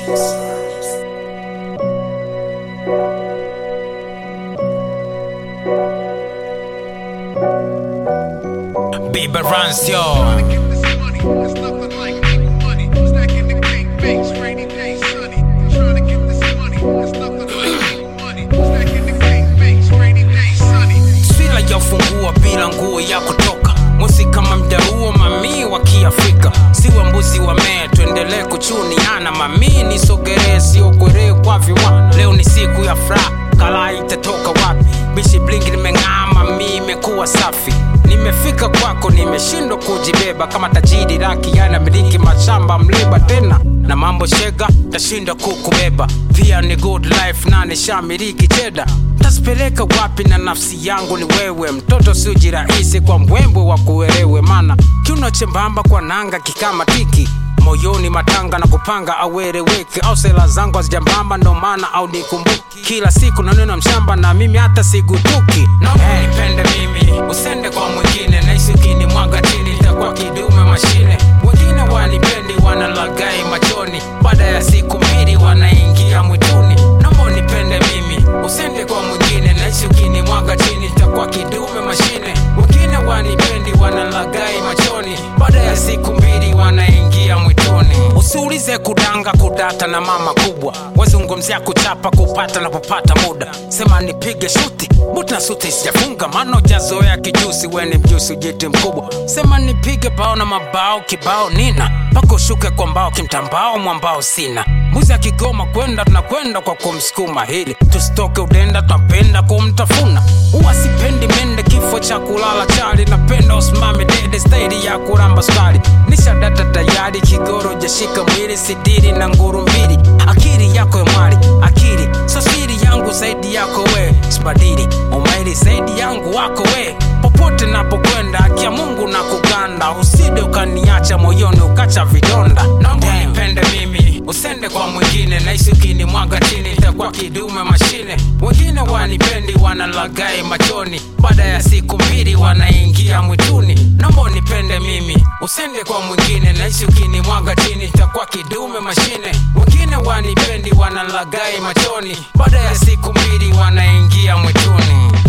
Baby runs yo. Swila ya fungua bila nguo ya kutoka. Musi kama mdaruo mami wa kiafrika. Siwa mbuzi wa mee tuendelee kuchuniana. Mami nisogere sio kwere kwa viwa. Leo ni siku ya furaha, kala itatoka wapi? Bishi blingi nimeng'aa mami imekuwa safi. Nimefika kwako nimeshindwa kujibeba. Kama tajiri raki yana miliki mashamba mleba tena na mambo shega tashinda kukubeba. Pia ni good life na nishamiriki cheda. Tasipeleka wapi na nafsi yangu ni wewe. Mtoto si ujirahisi kwa mbwembwe wa kuelewe. Mana kiuno chembamba kwa nanga kikama tiki. Moyoni matanga na kupanga awereweke. Au sela zangu hazijambamba ndo maana au nikumbuki. Kila siku na neno mshamba na mimi hata sigutuki. Naomba nipende mimi, usende kwa mwingine. Naishi ukinimwaga chini itakuwa kidume mashine. Wengine wanipendi wanalagai machoni. Baada ya siku mbili wanaingia mwituni. Naomba nipende mimi, usende kwa mwingine. Naishi ukinimwaga chini itakuwa kidume mashine. Wengine wanipendi wanalagai machoni. Baada ya siku mbili wanaingia mwituni. Usiulize kudanga kudata na mama kubwa. Wazungumzia kuchapa kupata na kupata muda. Sema nipige shuti, buta suti sijafunga. Mano jazoea kijusi, weni mjusi ujiti mkubwa. Sema nipige bao na mabao kibao nina. Pako shuke kwa mbao kimtambao mwambao sina. Mbuzi ya Kigoma kwenda tunakwenda kwa kumsukuma hili. Tusitoke udenda tunapenda kumtafuna. Uwa sipendi mende kifo cha kulala chali. Napenda usimame dede staili ya kuramba skali. Nisha data tayari kigoro jashika mwili. Sidiri na nguru mbili. Akili yako emari, akili so siri yangu zaidi yako we. Spadiri, umaili zaidi yangu wako we. Popote napokwenda akia Mungu na kuganda. Uside ukaniacha moyoni ukacha vidonda. Naomba nipende mimi, usende kwa mwingine. Naishi ukinimwaga chini itakuwa kidume mashine. Wengine wanipendi wanalagai machoni. Baada ya siku mbili wanaingia mwituni. Naomba nipende mimi, usende kwa mwingine. Naishi ukinimwaga chini itakuwa kidume mashine. Wengine wanipendi wanalagai machoni. Baada ya siku mbili wanaingia mwituni.